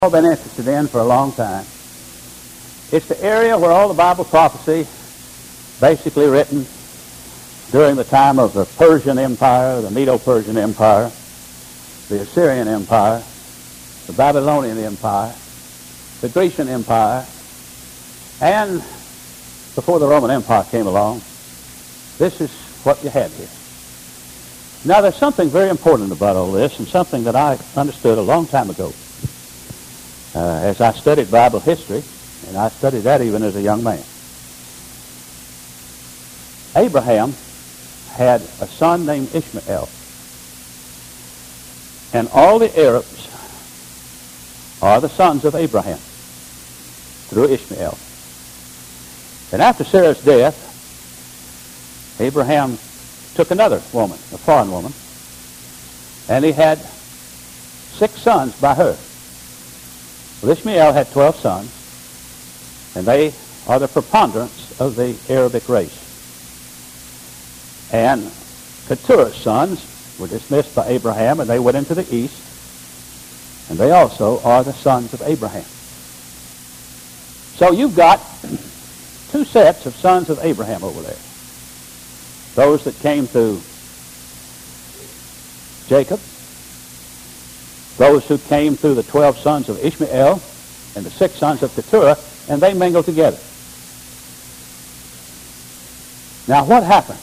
I've been interested in for a long time. It's the area where all the Bible prophecy basically written during the time of the Persian Empire, the Medo-Persian Empire, the Assyrian Empire, the Babylonian Empire, the Grecian Empire, and before the Roman Empire came along. This is what you had here. Now, there's something very important about all this, and something that I understood a long time ago. As I studied Bible history, and I studied that even as a young man. Abraham had a son named Ishmael. And all the Arabs are the sons of Abraham through Ishmael. And after Sarah's death, Abraham took another woman, a foreign woman, and he had 6 sons by her. Well, Ishmael had 12 sons, and they are the preponderance of the Arabic race. And Keturah's sons were dismissed by Abraham, and they went into the east, and they also are the sons of Abraham. So you've got 2 sets of sons of Abraham over there. Those that came through Jacob, those who came through the 12 sons of Ishmael and the 6 sons of Keturah, and they mingled together. Now, what happened?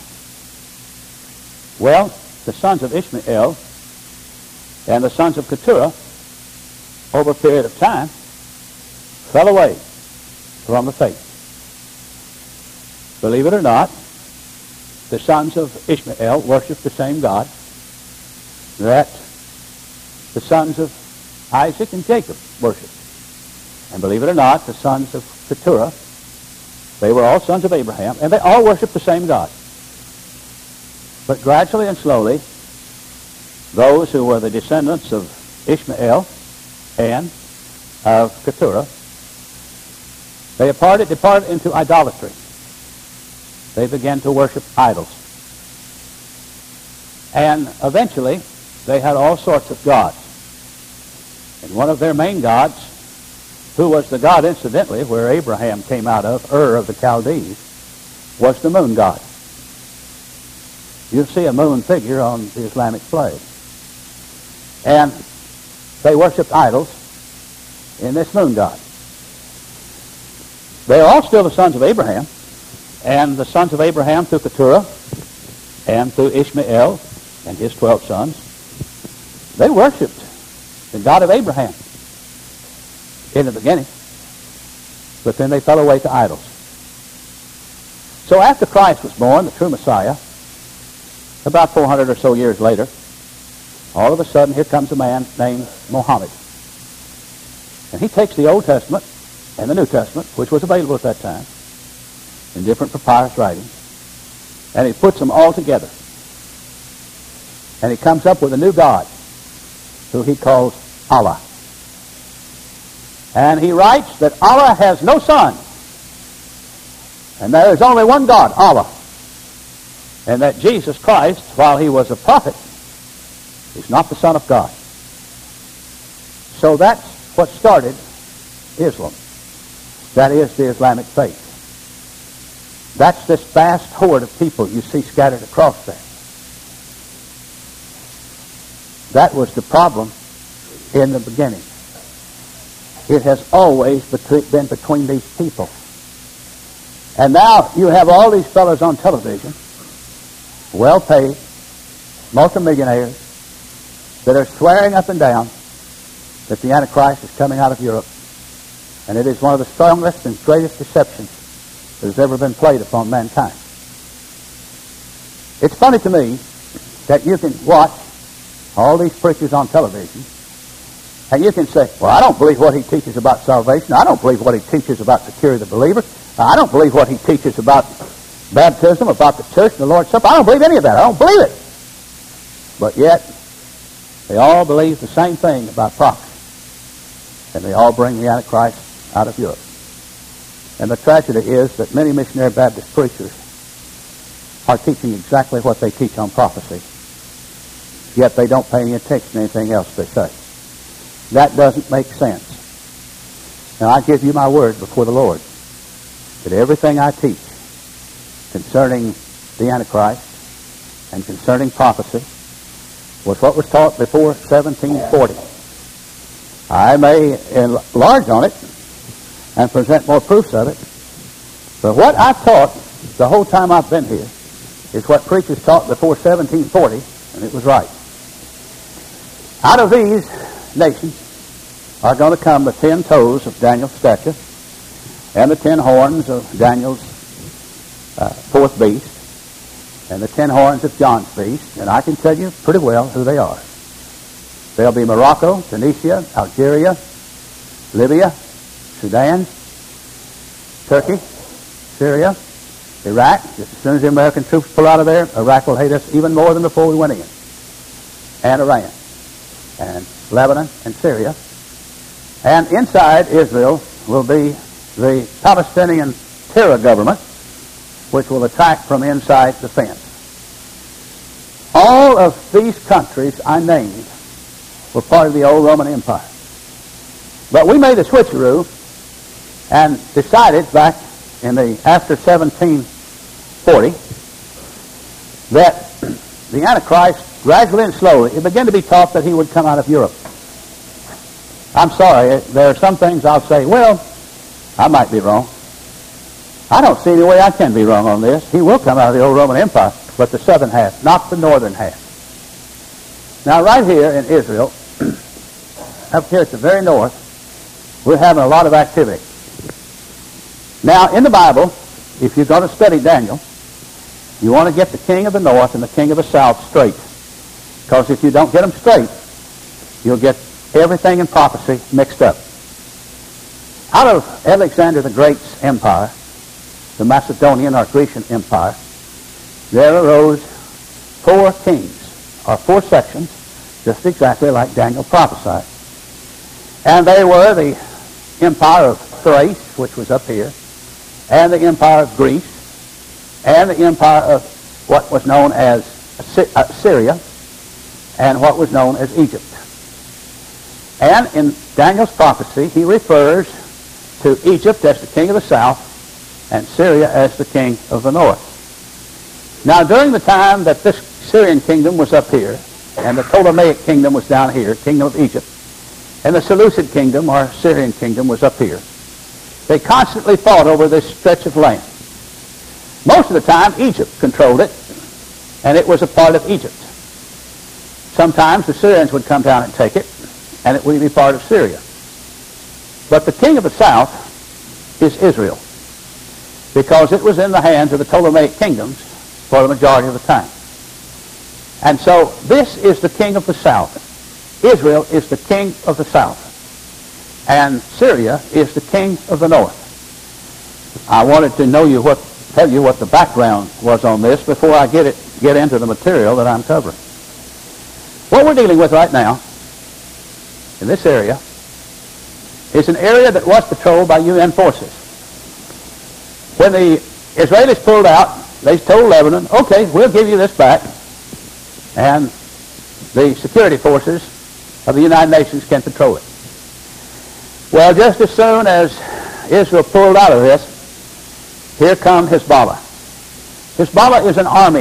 Well, the sons of Ishmael and the sons of Keturah, over a period of time, fell away from the faith. Believe it or not, the sons of Ishmael worshiped the same God that the sons of Isaac and Jacob worshipped. And believe it or not, the sons of Keturah, they were all sons of Abraham, and they all worshipped the same God. But gradually and slowly, those who were the descendants of Ishmael and of Keturah, they departed into idolatry. They began to worship idols. And eventually, they had all sorts of gods. And one of their main gods, who was the god, incidentally, where Abraham came out of, Ur of the Chaldees, was the moon god. You'll see a moon figure on the Islamic flag. And they worshipped idols in this moon god. They are all still the sons of Abraham, and the sons of Abraham through Keturah and through Ishmael and his 12 sons, they worshipped the God of Abraham in the beginning, but then they fell away to idols. So after Christ was born, the true Messiah, about 400 or so years later, all of a sudden here comes a man named Muhammad. And he takes the Old Testament and the New Testament, which was available at that time, in different papyrus writings, and he puts them all together. And he comes up with a new God, who he calls Allah. And he writes that Allah has no son, and there is only one God, Allah. And that Jesus Christ, while he was a prophet, is not the Son of God. So that's what started Islam. That is the Islamic faith. That's this vast horde of people you see scattered across there. That was the problem in the beginning. It has always been between these people. And now you have all these fellows on television, well-paid, multimillionaires, that are swearing up and down that the Antichrist is coming out of Europe. And it is one of the strongest and greatest deceptions that has ever been played upon mankind. It's funny to me that you can watch all these preachers on television, and you can say, well, I don't believe what he teaches about salvation. I don't believe what he teaches about the cure of the believer. I don't believe what he teaches about baptism, about the church and the Lord's Supper. I don't believe any of that. I don't believe it. But yet, they all believe the same thing about prophecy. And they all bring the Antichrist out of Europe. And the tragedy is that many missionary Baptist preachers are teaching exactly what they teach on prophecy. Yet they don't pay any attention to anything else they say. That doesn't make sense. Now I give you my word before the Lord that everything I teach concerning the Antichrist and concerning prophecy was what was taught before 1740. I may enlarge on it and present more proofs of it, but what I taught the whole time I've been here is what preachers taught before 1740, and it was right. Out of these nations are going to come the 10 toes of Daniel's statue and the 10 horns of Daniel's fourth beast and the 10 horns of John's beast, and I can tell you pretty well who they are. They'll be Morocco, Tunisia, Algeria, Libya, Sudan, Turkey, Syria, Iraq. Just as soon as the American troops pull out of there, Iraq will hate us even more than before we went in. And Iran, and Lebanon, and Syria. And inside Israel will be the Palestinian terror government, which will attack from inside the fence. All of these countries I named were part of the old Roman Empire. But we made a switcheroo and decided back in the after 1740 that the Antichrist, gradually and slowly, it began to be taught that he would come out of Europe. I'm sorry, there are some things I'll say, well, I might be wrong. I don't see any way I can be wrong on this. He will come out of the old Roman Empire, but the southern half, not the northern half. Now, right here in Israel, up here at the very north, we're having a lot of activity. Now, in the Bible, if you're going to study Daniel, you want to get the king of the north and the king of the south straight. Because if you don't get them straight, you'll get everything in prophecy mixed up. Out of Alexander the Great's empire, the Macedonian or Grecian empire, there arose 4 kings, or 4 sections, just exactly like Daniel prophesied. And they were the empire of Thrace, which was up here, and the empire of Greece, and the empire of what was known as Syria, and what was known as Egypt. And in Daniel's prophecy, he refers to Egypt as the king of the south and Syria as the king of the north. Now, during the time that this Syrian kingdom was up here, and the Ptolemaic kingdom was down here, kingdom of Egypt, and the Seleucid kingdom, or Syrian kingdom, was up here, they constantly fought over this stretch of land. Most of the time, Egypt controlled it, and it was a part of Egypt. Sometimes the Syrians would come down and take it, and it would be part of Syria. But the king of the south is Israel, because it was in the hands of the Ptolemaic kingdoms for the majority of the time. And so this is the king of the south. Israel is the king of the south. And Syria is the king of the north. I wanted to tell you what the background was on this before I get into the material that I'm covering. What we're dealing with right now in this area is an area that was patrolled by UN forces. When the Israelis pulled out, they told Lebanon, okay, we'll give you this back, and the security forces of the United Nations can patrol it. Well, just as soon as Israel pulled out of this, here comes Hezbollah. Hezbollah is an army.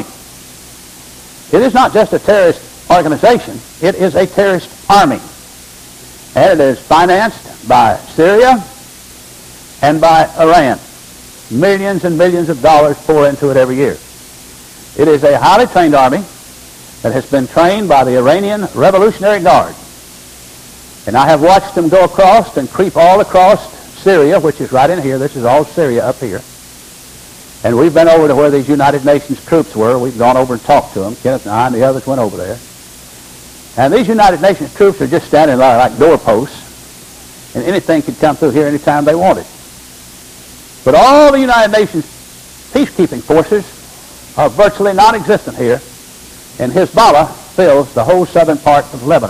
It is not just a terrorist organization. It is a terrorist army. And it is financed by Syria and by Iran. Millions and millions of dollars pour into it every year. It is a highly trained army that has been trained by the Iranian Revolutionary Guard. And I have watched them go across and creep all across Syria, which is right in here. This is all Syria up here. And we've been over to where these United Nations troops were. We've gone over and talked to them. Kenneth and I and the others went over there. And these United Nations troops are just standing like doorposts, and anything could come through here anytime they wanted. But all the United Nations peacekeeping forces are virtually non-existent here, and Hezbollah fills the whole southern part of Lebanon.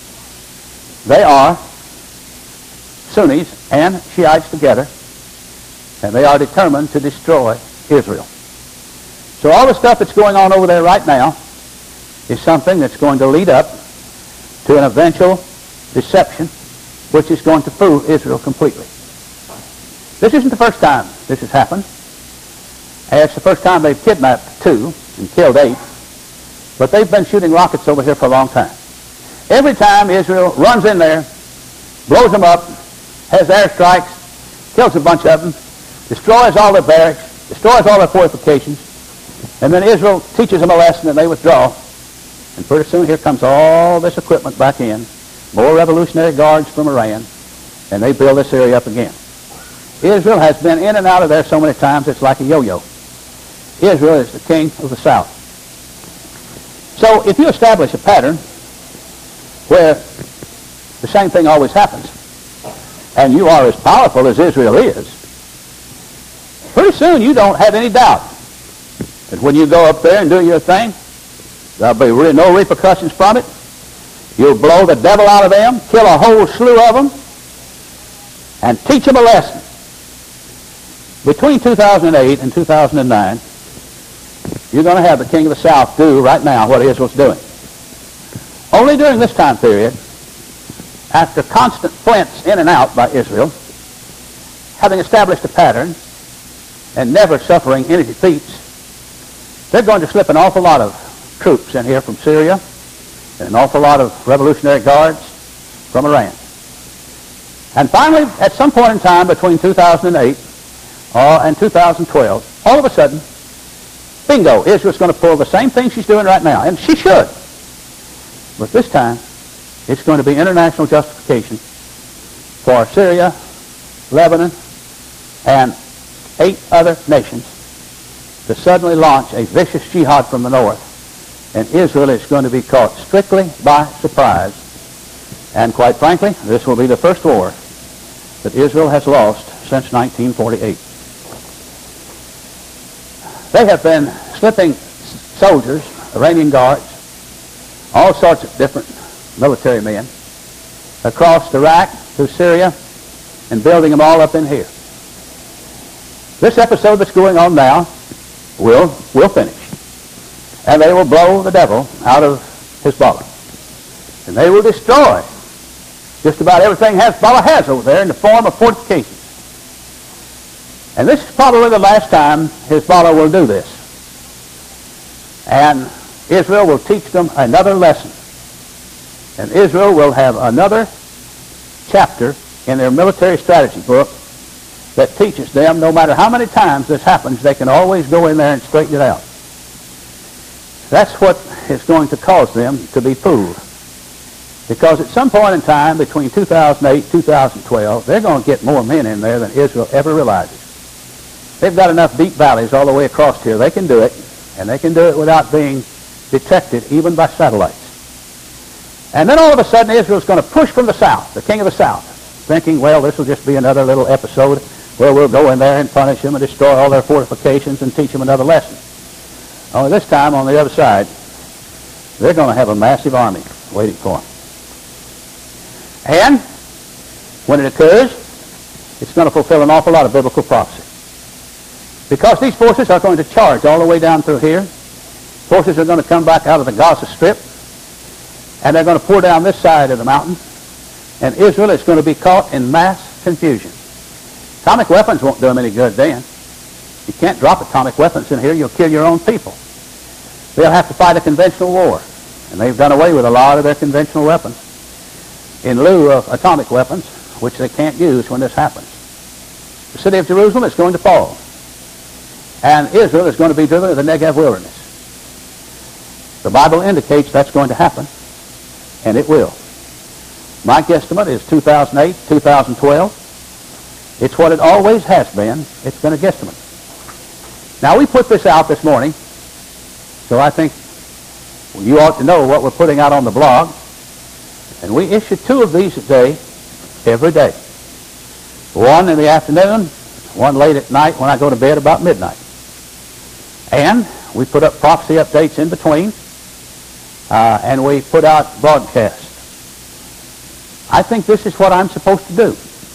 They are Sunnis and Shiites together, and they are determined to destroy Israel. So all the stuff that's going on over there right now is something that's going to lead up to an eventual deception which is going to fool Israel completely. This isn't the first time this has happened. It's the first time they've kidnapped 2 and killed 8. But they've been shooting rockets over here for a long time. Every time Israel runs in there, blows them up, has airstrikes, kills a bunch of them, destroys all their barracks, destroys all their fortifications, and then Israel teaches them a lesson and they withdraw. And pretty soon here comes all this equipment back in, more Revolutionary Guards from Iran, and they build this area up again. Israel has been in and out of there so many times it's like a yo-yo. Israel is the king of the south. So if you establish a pattern where the same thing always happens, and you are as powerful as Israel is, pretty soon you don't have any doubt that when you go up there and do your thing, there'll be no repercussions from it. You'll blow the devil out of them, kill a whole slew of them, and teach them a lesson. Between 2008 and 2009, you're going to have the king of the south do right now what Israel's doing. Only during this time period, after constant flints in and out by Israel, having established a pattern and never suffering any defeats, they're going to slip an awful lot of troops in here from Syria and an awful lot of Revolutionary Guards from Iran. And finally, at some point in time between 2008 and 2012, all of a sudden, bingo, Israel's going to pull the same thing she's doing right now, and she should. But this time, it's going to be international justification for Syria, Lebanon, and 8 other nations to suddenly launch a vicious jihad from the north. And Israel is going to be caught strictly by surprise. And quite frankly, this will be the first war that Israel has lost since 1948. They have been slipping soldiers, Iranian guards, all sorts of different military men, across Iraq to Syria, and building them all up in here. This episode that's going on now will finish. And they will blow the devil out of Hezbollah. And they will destroy just about everything Hezbollah has over there in the form of fortifications. And this is probably the last time Hezbollah will do this. And Israel will teach them another lesson. And Israel will have another chapter in their military strategy book that teaches them no matter how many times this happens, they can always go in there and straighten it out. That's what is going to cause them to be fooled. Because at some point in time between 2008 and 2012, they're going to get more men in there than Israel ever realizes. They've got enough deep valleys all the way across here. They can do it, and they can do it without being detected even by satellites. And then all of a sudden Israel's going to push from the south, the king of the south, thinking, well, this will just be another little episode where we'll go in there and punish them and destroy all their fortifications and teach them another lesson. Only this time, on the other side, they're going to have a massive army waiting for them. And when it occurs, it's going to fulfill an awful lot of biblical prophecy. Because these forces are going to charge all the way down through here. Forces are going to come back out of the Gaza Strip, and they're going to pour down this side of the mountain, and Israel is going to be caught in mass confusion. Atomic weapons won't do them any good then. You can't drop atomic weapons in here. You'll kill your own people. They'll have to fight a conventional war. And they've done away with a lot of their conventional weapons in lieu of atomic weapons, which they can't use when this happens. The city of Jerusalem is going to fall. And Israel is going to be driven to the Negev wilderness. The Bible indicates that's going to happen. And it will. My guesstimate is 2008, 2012. It's what it always has been. It's been a guesstimate. Now, we put this out this morning, so I think you ought to know what we're putting out on the blog. And we issue 2 of these a day, every day. One in the afternoon, one late at night when I go to bed about midnight. And we put up prophecy updates in between, and we put out broadcasts. I think this is what I'm supposed to do.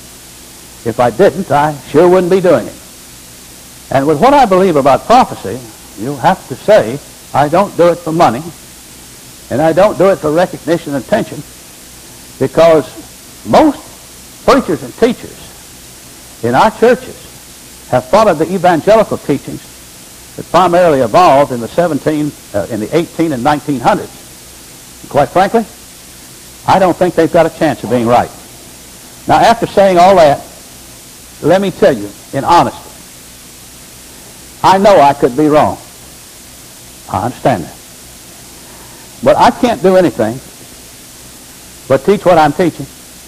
If I didn't, I sure wouldn't be doing it. And with what I believe about prophecy, you'll have to say, I don't do it for money, and I don't do it for recognition and attention, because most preachers and teachers in our churches have followed the evangelical teachings that primarily evolved in the 18 and 1900s. And quite frankly, I don't think they've got a chance of being right. Now, after saying all that, let me tell you in honesty, I know I could be wrong. I understand that. But I can't do anything but teach what I'm teaching,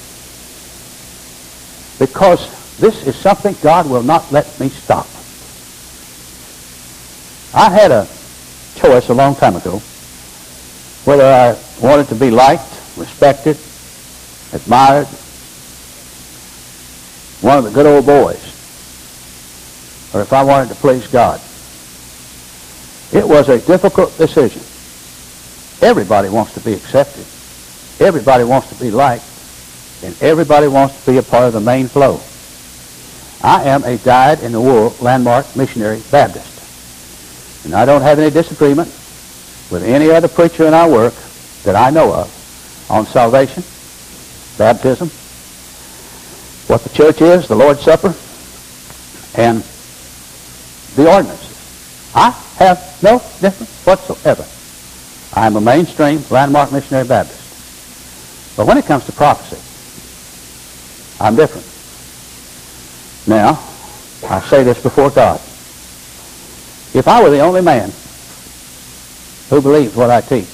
because this is something God will not let me stop. I had a choice a long time ago whether I wanted to be liked, respected, admired, one of the good old boys, or if I wanted to please God. It was a difficult decision. Everybody wants to be accepted. Everybody wants to be liked. And everybody wants to be a part of the main flow. I am a dyed-in-the-wool landmark missionary Baptist. And I don't have any disagreement with any other preacher in our work that I know of on salvation, baptism, what the church is, the Lord's Supper, and the ordinances. I have no difference whatsoever. I am a mainstream landmark missionary Baptist. But when it comes to prophecy, I'm different. Now, I say this before God. If I were the only man who believes what I teach,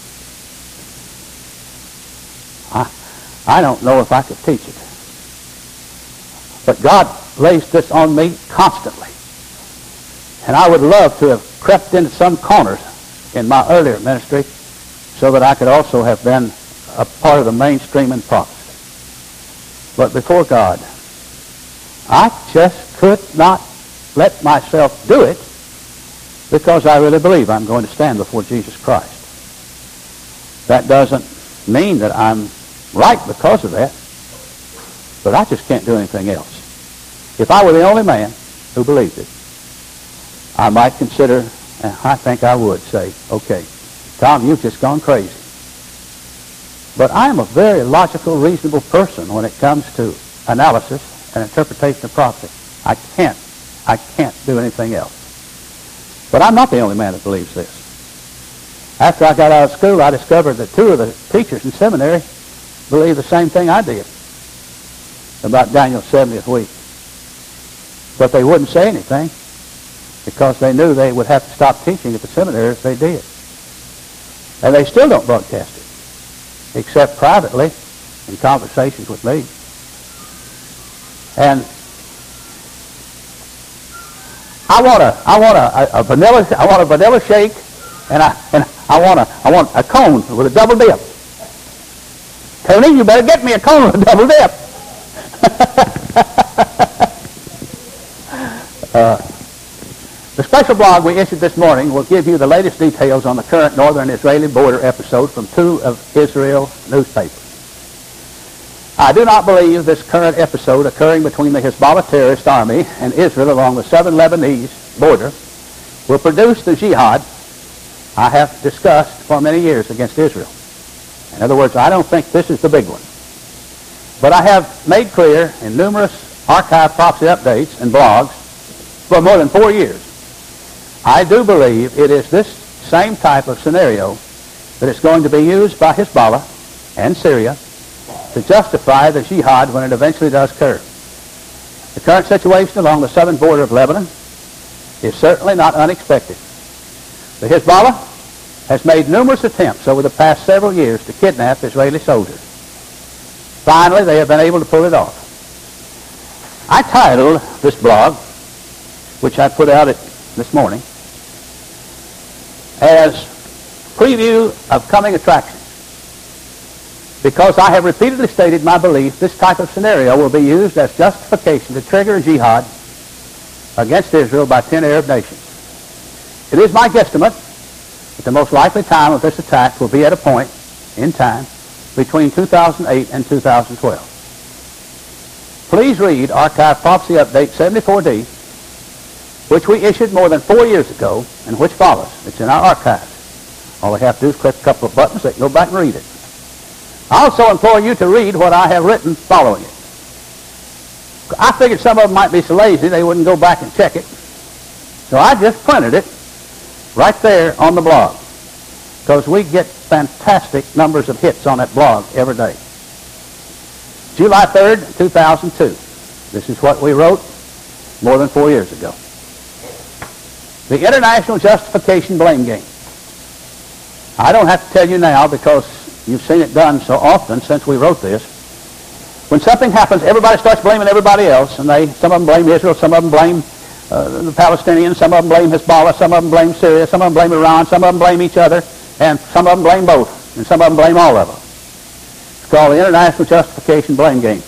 I don't know if I could teach it. But God lays this on me constantly. And I would love to have crept into some corners in my earlier ministry so that I could also have been a part of the mainstream in prophecy. But before God, I just could not let myself do it, because I really believe I'm going to stand before Jesus Christ. That doesn't mean that I'm right because of that, but I just can't do anything else. If I were the only man who believed it, I might consider, and I think I would say, okay, Tom, you've just gone crazy. But I am a very logical, reasonable person when it comes to analysis and interpretation of prophecy. I can't do anything else. But I'm not the only man that believes this. After I got out of school, I discovered that two of the teachers in seminary believed the same thing I did about Daniel's 70th week. But they wouldn't say anything because they knew they would have to stop teaching at the seminary if they did. And they still don't broadcast it, except privately in conversations with me. And I want a vanilla shake, and I want a cone with a double dip. Tony, you better get me a cone with a double dip. The special blog we issued this morning will give you the latest details on the current northern Israeli border episode from two of Israel's newspapers. I do not believe this current episode occurring between the Hezbollah terrorist army and Israel along the southern Lebanese border will produce the jihad I have discussed for many years against Israel. In other words, I don't think this is the big one. But I have made clear in numerous archive prophecy updates and blogs for more than 4 years, I do believe it is this same type of scenario that is going to be used by Hezbollah and Syria to justify the jihad when it eventually does occur. The current situation along the southern border of Lebanon is certainly not unexpected. The Hezbollah has made numerous attempts over the past several years to kidnap Israeli soldiers. Finally, they have been able to pull it off. I titled this blog, which I put out this morning, as Preview of Coming Attractions, because I have repeatedly stated my belief this type of scenario will be used as justification to trigger a jihad against Israel by 10 Arab nations. It is my guesstimate that the most likely time of this attack will be at a point in time between 2008 and 2012. Please read Archive Prophecy Update 74D, which we issued more than 4 years ago, and which follows. It's in our archives. All they have to do is click a couple of buttons. They can go back and read it. I also implore you to read what I have written following it. I figured some of them might be so lazy they wouldn't go back and check it. So I just printed it right there on the blog, because we get fantastic numbers of hits on that blog every day. July 3rd, 2002. This is what we wrote more than 4 years ago. The International Justification Blame Game. I don't have to tell you now because you've seen it done so often since we wrote this. When something happens, everybody starts blaming everybody else, and some of them blame Israel, some of them blame the Palestinians, some of them blame Hezbollah, some of them blame Syria, some of them blame Iran, some of them blame each other, and some of them blame both, and some of them blame all of them. It's called the International Justification Blame Game.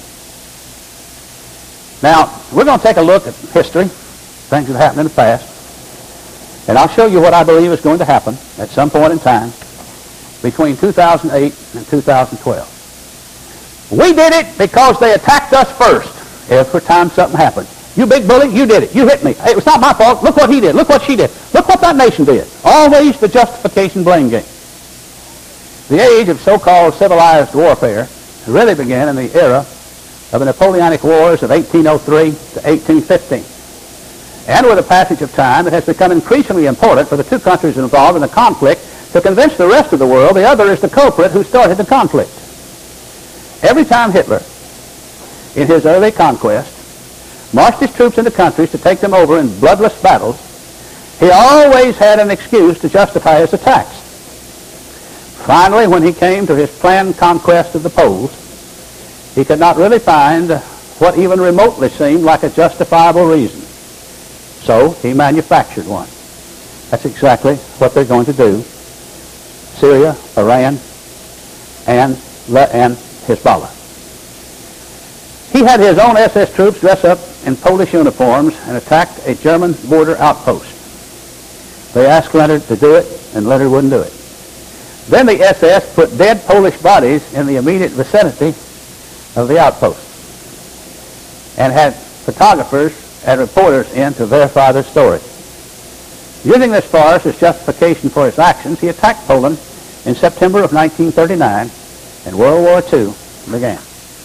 Now, we're going to take a look at history, things that happened in the past, and I'll show you what I believe is going to happen at some point in time between 2008 and 2012. We did it because they attacked us first every time something happened. You big bully, you did it. You hit me. Hey, it was not my fault. Look what he did. Look what she did. Look what that nation did. Always the justification blame game. The age of so-called civilized warfare really began in the era of the Napoleonic Wars of 1803 to 1815. And with the passage of time, it has become increasingly important for the two countries involved in the conflict to convince the rest of the world the other is the culprit who started the conflict. Every time Hitler, in his early conquest, marched his troops into countries to take them over in bloodless battles, he always had an excuse to justify his attacks. Finally, when he came to his planned conquest of the Poles, he could not really find what even remotely seemed like a justifiable reason. So he manufactured one. That's exactly what they're going to do. Syria, Iran, and Hezbollah. He had his own SS troops dress up in Polish uniforms and attacked a German border outpost. They asked Leonard to do it, and Leonard wouldn't do it. Then the SS put dead Polish bodies in the immediate vicinity of the outpost and had photographers and reporters in to verify their story. Using this farce as justification for his actions, he attacked Poland in September of 1939, and World War II began.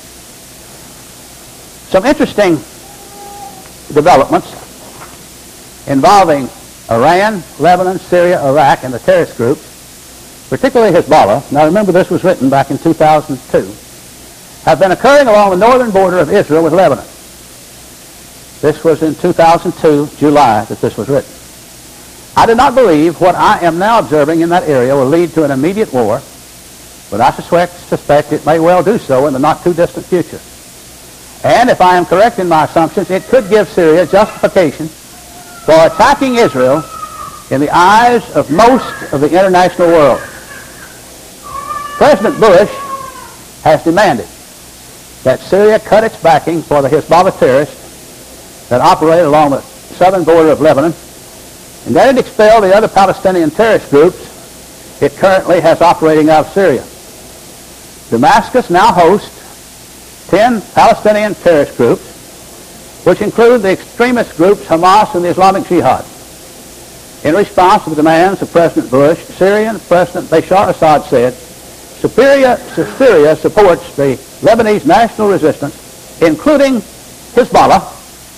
Some interesting developments involving Iran, Lebanon, Syria, Iraq, and the terrorist groups, particularly Hezbollah, now remember this was written back in 2002, have been occurring along the northern border of Israel with Lebanon. This was in 2002, July, that this was written. I do not believe what I am now observing in that area will lead to an immediate war, but I suspect it may well do so in the not-too-distant future. And if I am correct in my assumptions, it could give Syria justification for attacking Israel in the eyes of most of the international world. President Bush has demanded that Syria cut its backing for the Hezbollah terrorists that operate along the southern border of Lebanon, and that it expel the other Palestinian terrorist groups it currently has operating out of Syria. Damascus now hosts 10 Palestinian terrorist groups, which include the extremist groups Hamas and the Islamic Jihad. In response to the demands of President Bush, Syrian President Bashar Assad said, Syria supports the Lebanese national resistance, including Hezbollah,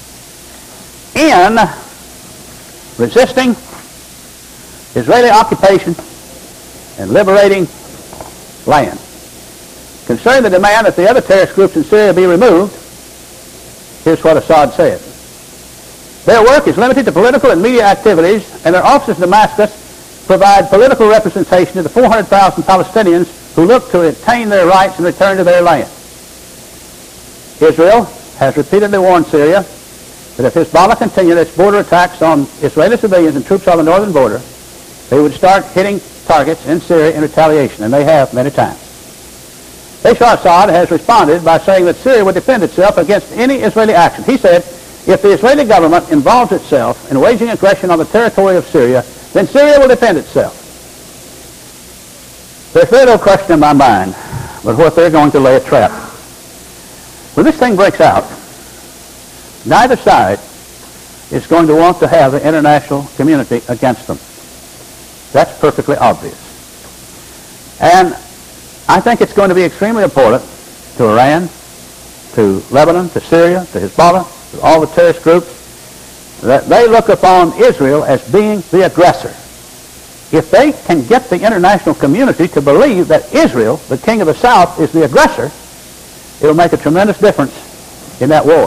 in resisting Israeli occupation and liberating land. Concerning the demand that the other terrorist groups in Syria be removed, here's what Assad said. Their work is limited to political and media activities, and their offices in Damascus provide political representation to the 400,000 Palestinians who look to obtain their rights and return to their land. Israel has repeatedly warned Syria that if Hezbollah continued its border attacks on Israeli civilians and troops on the northern border, they would start hitting targets in Syria in retaliation, and they have many times. Bashar Assad has responded by saying that Syria would defend itself against any Israeli action. He said, if the Israeli government involves itself in waging aggression on the territory of Syria, then Syria will defend itself. There's very no question in my mind but what they're going to lay a trap. When this thing breaks out, neither side is going to want to have the international community against them. That's perfectly obvious. And I think it's going to be extremely important to Iran to Lebanon, to Syria, to Hezbollah, to all the terrorist groups, that they look upon Israel as being the aggressor. If they can get the international community to believe that Israel, the king of the south, is the aggressor, it'll make a tremendous difference in that war.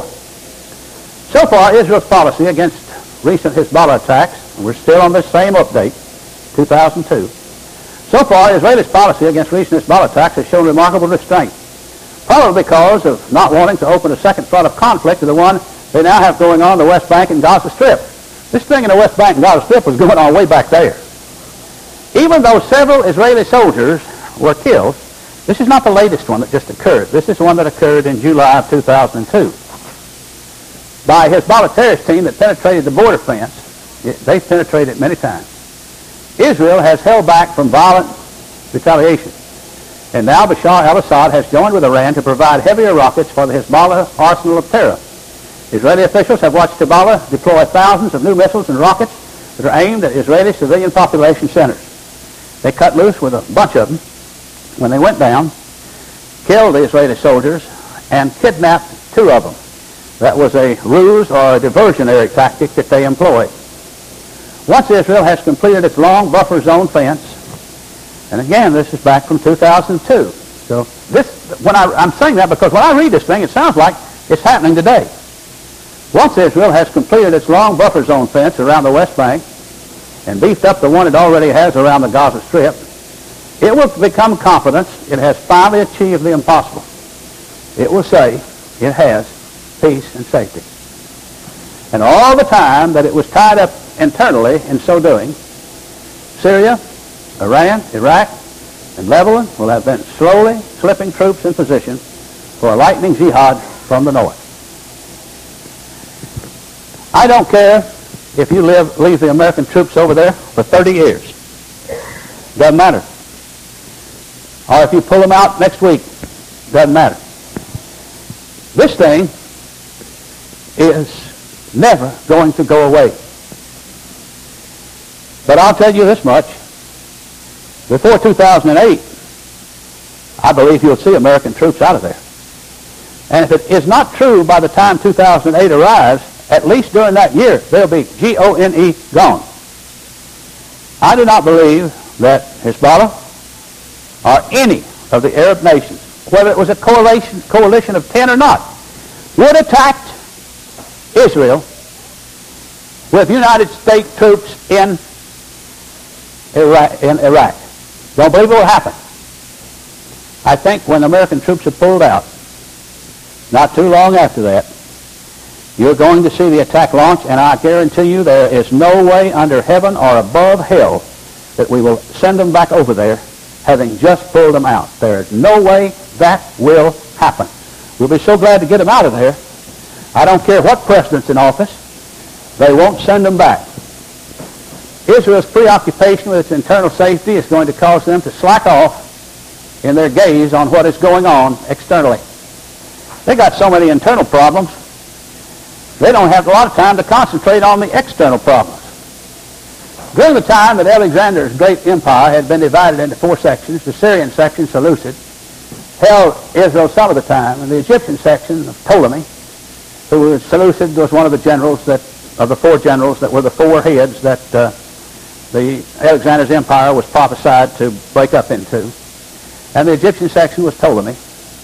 So far, Israel's policy against recent Hezbollah attacks, and we're still on this same update, 2002. So far, Israel's policy against recent Hezbollah attacks has shown remarkable restraint, probably because of not wanting to open a second front of conflict to the one they now have going on in the West Bank and Gaza Strip. This thing in the West Bank and Gaza Strip was going on way back there. Even though several Israeli soldiers were killed, this is not the latest one that just occurred. This is one that occurred in July of 2002 by a Hezbollah terrorist team that penetrated the border fence. They've penetrated it many times. Israel has held back from violent retaliation. And now Bashar al-Assad has joined with Iran to provide heavier rockets for the Hezbollah arsenal of terror. Israeli officials have watched Hezbollah deploy thousands of new missiles and rockets that are aimed at Israeli civilian population centers. They cut loose with a bunch of them when they went down, killed the Israeli soldiers, and kidnapped 2 of them. That was a ruse or a diversionary tactic that they employed. Once Israel has completed its long buffer zone fence, and again, this is back from 2002. So I'm saying that because when I read this thing, it sounds like it's happening today. Once Israel has completed its long buffer zone fence around the West Bank and beefed up the one it already has around the Gaza Strip, it will become confident it has finally achieved the impossible. It will say it has peace and safety. And all the time that it was tied up internally in so doing, Syria, Iran, Iraq, and Lebanon will have been slowly slipping troops in position for a lightning jihad from the north. I don't care if you leave the American troops over there for 30 years. Doesn't matter. Or if you pull them out next week, doesn't matter. This thing is never going to go away. But I'll tell you this much. Before 2008, I believe you'll see American troops out of there. And if it is not true by the time 2008 arrives, at least during that year, they'll be G-O-N-E gone. I do not believe that Hezbollah or any of the Arab nations, whether it was a coalition of 10 or not, would attack Israel with United States troops in Iraq. Don't believe it will happen. I think when American troops are pulled out, not too long after that, you're going to see the attack launch, and I guarantee you there is no way under heaven or above hell that we will send them back over there having just pulled them out. There is no way that will happen. We'll be so glad to get them out of there. I don't care what president's in office. They won't send them back. Israel's preoccupation with its internal safety is going to cause them to slack off in their gaze on what is going on externally. They got so many internal problems, they don't have a lot of time to concentrate on the external problems. During the time that Alexander's great empire had been divided into 4 sections, the Syrian section, Seleucid, held Israel some of the time, and the Egyptian section of Ptolemy, who was Seleucid, was one of the generals of the 4 generals that were the 4 heads that the Alexander's empire was prophesied to break up into. And the Egyptian section was Ptolemy.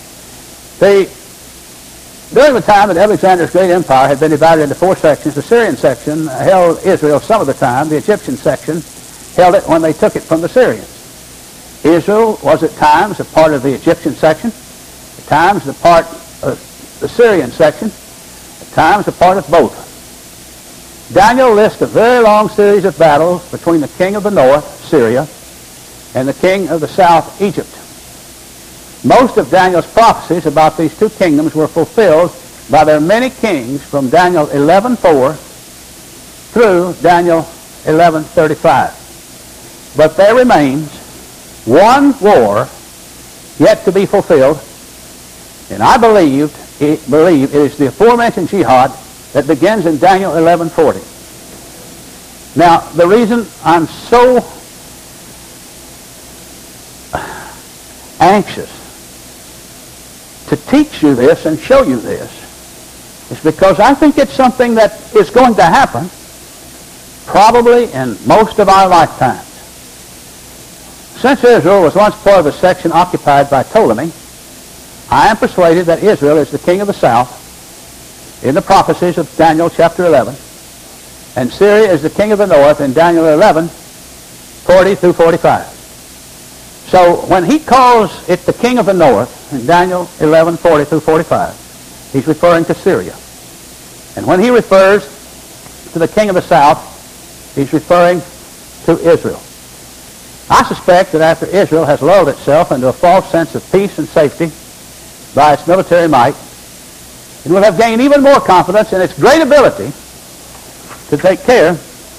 During the time that Alexander's great empire had been divided into 4 sections, the Syrian section held Israel some of the time. The Egyptian section held it when they took it from the Syrians. Israel was at times a part of the Egyptian section, at times a part of the Syrian section, at times a part of both. Daniel lists a very long series of battles between the king of the north, Syria, and the king of the south, Egypt. Most of Daniel's prophecies about these 2 kingdoms were fulfilled by their many kings from Daniel 11:4 through Daniel 11:35. But there remains one war yet to be fulfilled, and I believe it is the aforementioned jihad that begins in Daniel 11:40. Now, the reason I'm so anxious to teach you this and show you this is because I think it's something that is going to happen probably in most of our lifetimes. Since Israel was once part of a section occupied by Ptolemy, I am persuaded that Israel is the king of the south in the prophecies of Daniel chapter 11, and Syria is the king of the north in Daniel 11, 40 through 45. So when he calls it the king of the north in Daniel 11, 40 through 45, he's referring to Syria. And when he refers to the king of the south, he's referring to Israel. I suspect that after Israel has lulled itself into a false sense of peace and safety by its military might, it will have gained even more confidence in its great ability to take care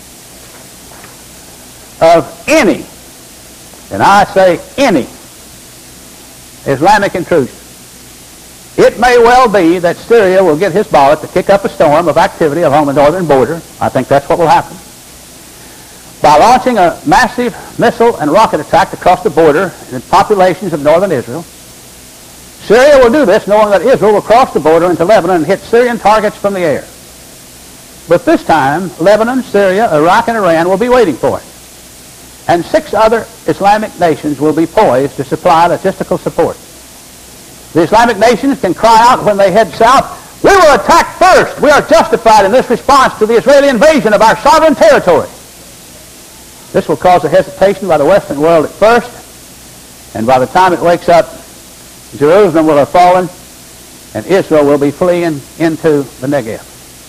of any, and I say any, Islamic intrusion. It may well be that Syria will get his ballot to kick up a storm of activity along the northern border. I think that's what will happen. By launching a massive missile and rocket attack across the border in populations of northern Israel, Syria will do this knowing that Israel will cross the border into Lebanon and hit Syrian targets from the air. But this time, Lebanon, Syria, Iraq, and Iran will be waiting for it. And 6 other Islamic nations will be poised to supply logistical support. The Islamic nations can cry out when they head south, "We will attack first. We are justified in this response to the Israeli invasion of our sovereign territory." This will cause a hesitation by the Western world at first, and by the time it wakes up, Jerusalem will have fallen, and Israel will be fleeing into the Negev.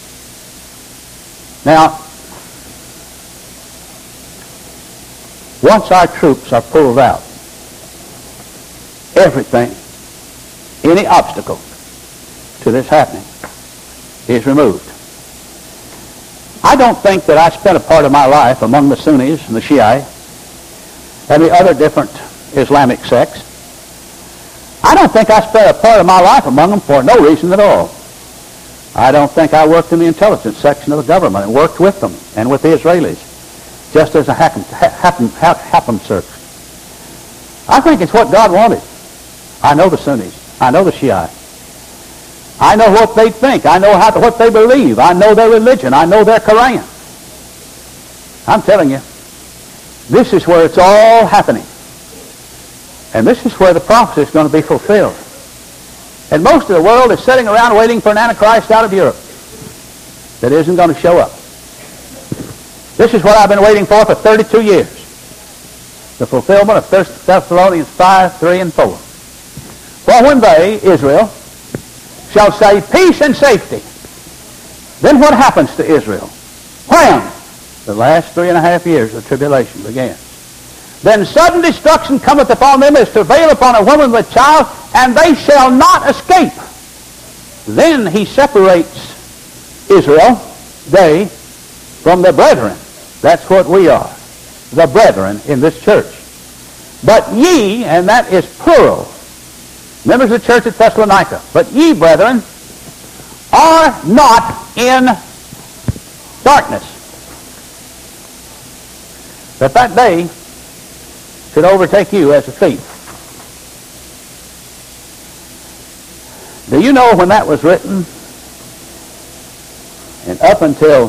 Now, once our troops are pulled out, everything, any obstacle to this happening is removed. I don't think that I spent a part of my life among the Sunnis and the Shiite and the other different Islamic sects. I don't think I spent a part of my life among them for no reason at all. I don't think I worked in the intelligence section of the government and worked with them and with the Israelis, just as a happen search. I think it's what God wanted. I know the Sunnis. I know the Shiite. I know what they think. I know what they believe. I know their religion. I know their Quran. I'm telling you, this is where it's all happening. And this is where the prophecy is going to be fulfilled. And most of the world is sitting around waiting for an Antichrist out of Europe that isn't going to show up. This is what I've been waiting for 32 years. The fulfillment of 1 Thessalonians 5, 3, and 4. For when they, Israel, shall say peace and safety, then what happens to Israel? When the last 3.5 years of tribulation began. Then sudden destruction cometh upon them as travail upon a woman with child, and they shall not escape. Then he separates Israel, they, from the brethren. That's what we are, the brethren in this church. But ye, and that is plural, members of the church at Thessalonica, but ye, brethren, are not in darkness, that day should overtake you as a thief. Do you know when that was written? And up until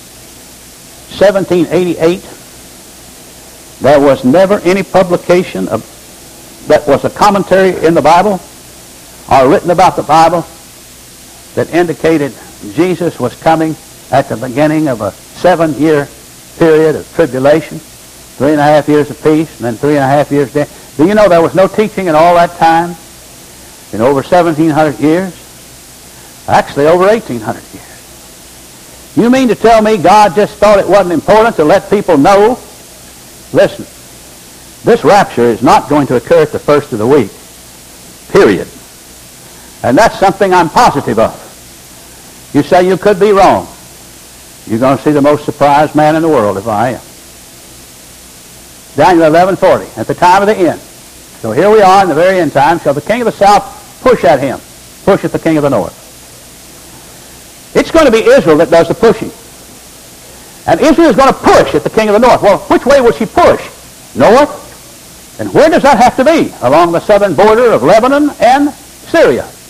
1788, there was never any publication that was a commentary in the Bible or written about the Bible that indicated Jesus was coming at the beginning of a 7-year period of tribulation, 3.5 years of peace, and then 3.5 years death. Do you know there was no teaching in all that time? In over 1,700 years? Actually, over 1,800 years. You mean to tell me God just thought it wasn't important to let people know? Listen, this rapture is not going to occur at the first of the week. Period. And that's something I'm positive of. You say you could be wrong. You're going to see the most surprised man in the world if I am. Daniel 11:40, at the time of the end. So here we are in the very end time. Shall the king of the south push at him? Push at the king of the north. It's going to be Israel that does the pushing. And Israel is going to push at the king of the north. Well, which way will she push? North? And where does that have to be? Along the southern border of Lebanon and Syria.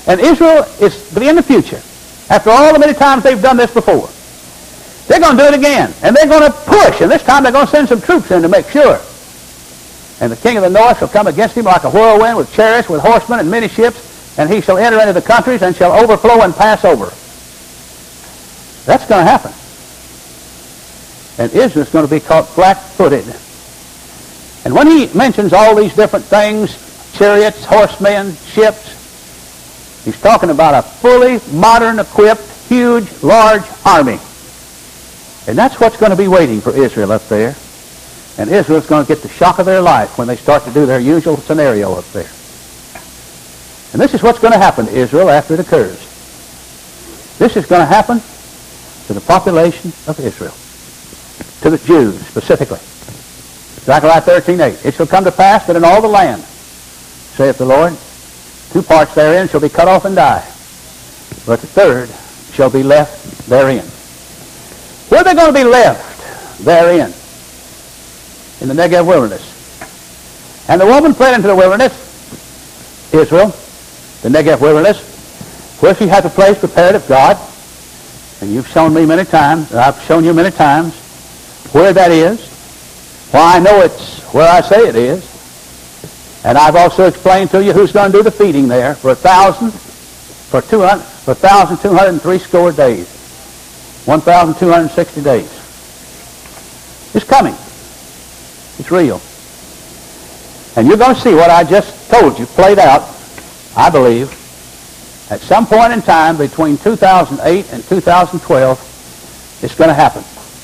And Israel is in the future, after all the many times they've done this before, they're going to do it again. And they're going to push. And this time they're going to send some troops in to make sure. And the king of the north shall come against him like a whirlwind with chariots, with horsemen and many ships. And he shall enter into the countries and shall overflow and pass over. That's going to happen. And Israel's going to be caught flat-footed. And when he mentions all these different things, chariots, horsemen, ships, he's talking about a fully modern, equipped, huge, large army. And that's what's going to be waiting for Israel up there. And Israel's going to get the shock of their life when they start to do their usual scenario up there. And this is what's going to happen to Israel after it occurs. This is going to happen to the population of Israel, to the Jews specifically. Zechariah 13:8. It shall come to pass that in all the land, saith the Lord, 2 parts therein shall be cut off and die, but the third shall be left therein. Where are they going to be left therein? In the Negev wilderness. And the woman fled into the wilderness, Israel, the Negev wilderness, where she has a place prepared of God. And you've shown me many times, and I've shown you many times, where that is. Well, I know it's where I say it is. And I've also explained to you who's going to do the feeding there for 1,203 score days. 1,260 days. It's coming. It's real. And you're going to see what I just told you played out, I believe, at some point in time between 2008 and 2012, it's going to happen.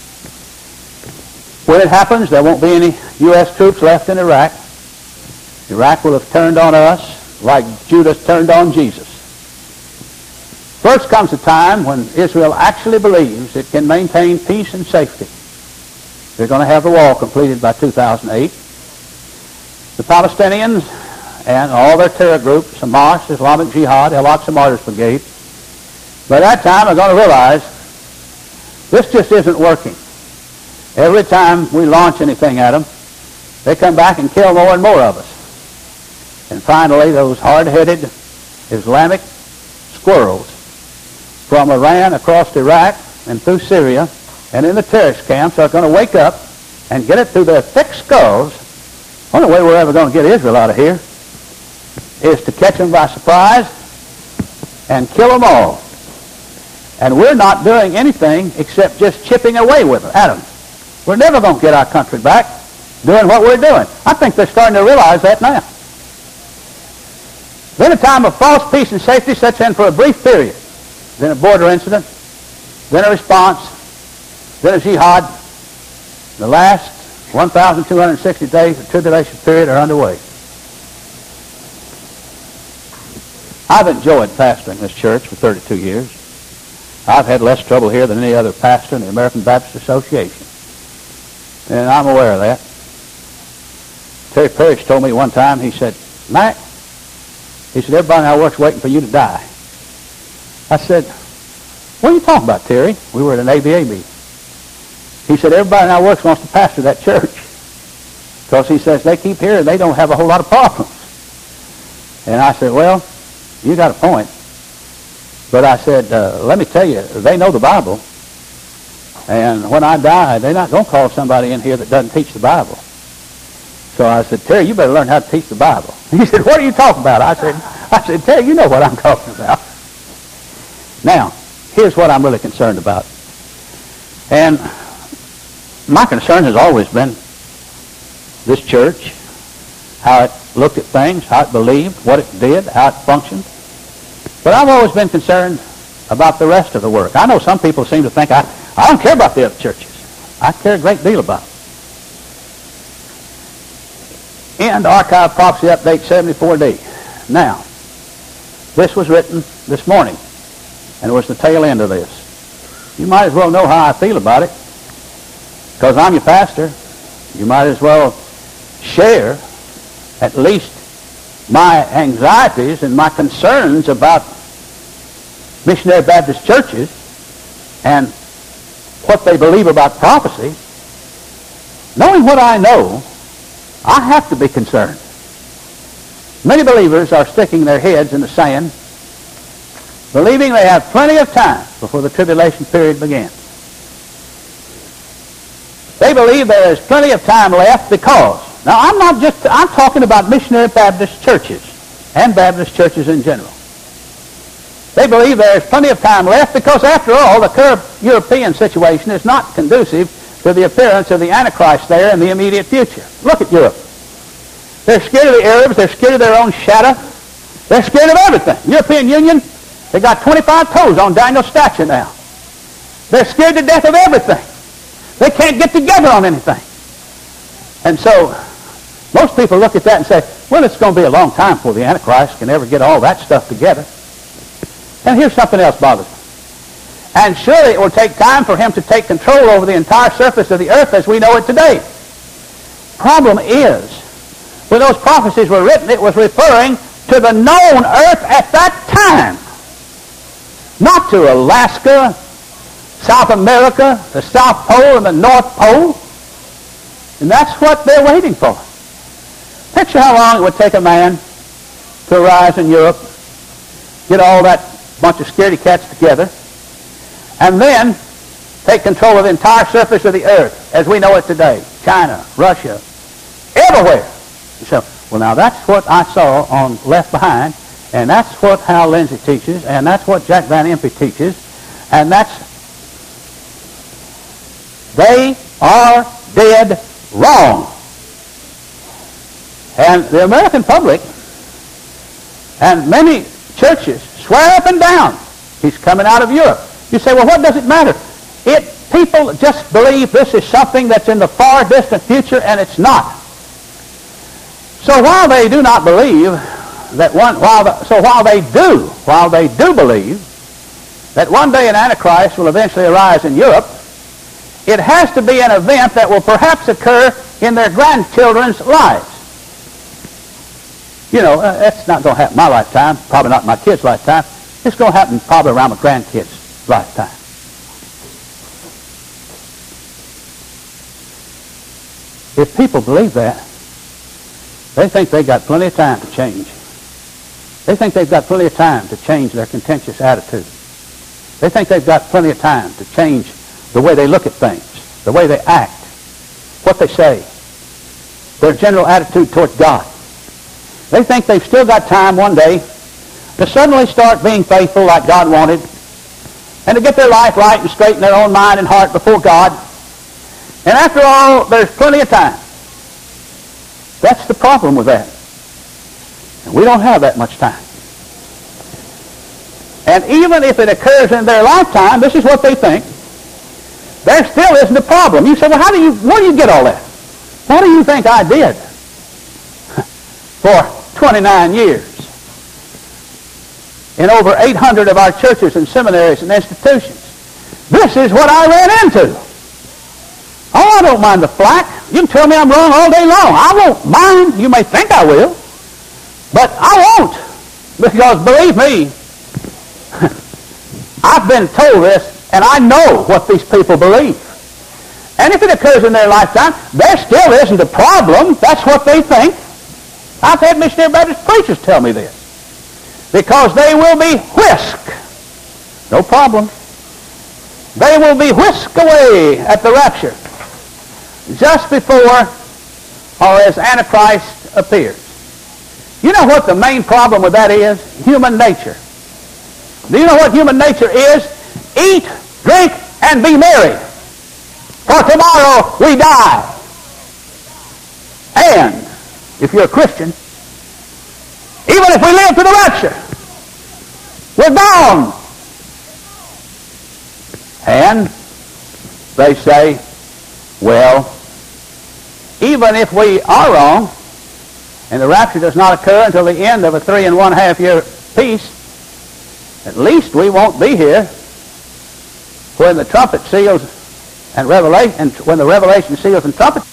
When it happens, there won't be any U.S. troops left in Iraq. Iraq will have turned on us like Judas turned on Jesus. First comes a time when Israel actually believes it can maintain peace and safety. They're going to have the wall completed by 2008. The Palestinians and all their terror groups, Hamas, Islamic Jihad, Al-Aqsa Martyrs Brigade, by that time are going to realize this just isn't working. Every time we launch anything at them, they come back and kill more and more of us. And finally, those hard-headed Islamic squirrels from Iran across Iraq and through Syria and in the terrorist camps are going to wake up and get it through their thick skulls. The only way we're ever going to get Israel out of here is to catch them by surprise and kill them all. And we're not doing anything except just chipping away with them, at them. We're never going to get our country back doing what we're doing. I think they're starting to realize that now. Then a time of false peace and safety sets in for a brief period. Then a border incident. Then a response. Then a jihad. The last 1,260 days of tribulation period are underway. I've enjoyed pastoring this church for 32 years. I've had less trouble here than any other pastor in the American Baptist Association. And I'm aware of that. Terry Parrish told me one time, he said, Mac, he said, everybody in our work's waiting for you to die. I said, what are you talking about, Terry? We were at an ABA meeting. He said, everybody in our works wants to pastor that church. Because he says, they keep hearing they don't have a whole lot of problems. And I said, well, you got a point. But I said, let me tell you, they know the Bible. And when I die, they're not going to call somebody in here that doesn't teach the Bible. So I said, Terry, you better learn how to teach the Bible. He said, what are you talking about? I said, Terry, you know what I'm talking about. Now, here's what I'm really concerned about. And my concern has always been this church, how it looked at things, how it believed, what it did, how it functioned. But I've always been concerned about the rest of the work. I know some people seem to think I don't care about the other churches. I care a great deal about them. And Archive Prophecy Update 74D. Now, this was written this morning, and it was the tail end of this. You might as well know how I feel about it, because I'm your pastor. You might as well share at least my anxieties and my concerns about missionary Baptist churches and what they believe about prophecy. Knowing what I know, I have to be concerned. Many believers are sticking their heads in the sand believing they have plenty of time before the tribulation period begins. They believe there is plenty of time left because, now I'm talking about missionary Baptist churches and Baptist churches in general. They believe there is plenty of time left because, after all, the current European situation is not conducive to the appearance of the Antichrist there in the immediate future. Look at Europe. They're scared of the Arabs. They're scared of their own shadow. They're scared of everything. European Union, they got 25 toes on Daniel's statue now. They're scared to death of everything. They can't get together on anything. And so most people look at that and say, well, it's going to be a long time before the Antichrist can ever get all that stuff together. And here's something else bothers me. And surely it will take time for him to take control over the entire surface of the earth as we know it today. Problem is, when those prophecies were written, it was referring to the known earth at that time. Not to Alaska, South America, the South Pole and the North Pole. And that's what they're waiting for. Picture how long it would take a man to arise in Europe, get all that bunch of scaredy cats together, and then take control of the entire surface of the earth as we know it today. China, Russia, everywhere. So, well, now that's what I saw on Left Behind, and that's what Hal Lindsey teaches, and that's what Jack Van Impe teaches, and they are dead wrong. And the American public and many churches swear up and down he's coming out of Europe. You say, well, what does it matter? People just believe this is something that's in the far distant future, and it's not. So while they do not believe that while they do believe that one day an Antichrist will eventually arise in Europe, it has to be an event that will perhaps occur in their grandchildren's lives. You know, that's not going to happen in my lifetime, probably not in my kids' lifetime. It's going to happen probably around my grandkids' lifetime. If people believe that, they think they've got plenty of time to change. They think they've got plenty of time to change their contentious attitude. They think they've got plenty of time to change the way they look at things, the way they act, what they say, their general attitude towards God. They think they've still got time one day to suddenly start being faithful like God wanted, and to get their life right and straight in their own mind and heart before God. And after all, there's plenty of time. That's the problem with that. And we don't have that much time. And even if it occurs in their lifetime, this is what they think, there still isn't a problem. You say, well, where do you get all that? What do you think I did for 29 years in over 800 of our churches and seminaries and institutions? This is what I ran into. Oh, I don't mind the flack. You can tell me I'm wrong all day long. I won't mind. You may think I will, but I won't. Because believe me, I've been told this, and I know what these people believe. And if it occurs in their lifetime, there still isn't a problem. That's what they think. I've had missionary Baptist preachers tell me this. Because they will be whisked. No problem. They will be whisked away at the rapture just before or as Antichrist appears. You know what the main problem with that is? Human nature. Do you know what human nature is? Eat, drink, and be merry, for tomorrow we die. And if you're a Christian, even if we live to the rapture, we're gone. And they say, well, even if we are wrong, and the rapture does not occur until the end of a 3.5 year peace, at least we won't be here when the trumpet seals and when the revelation seals and trumpet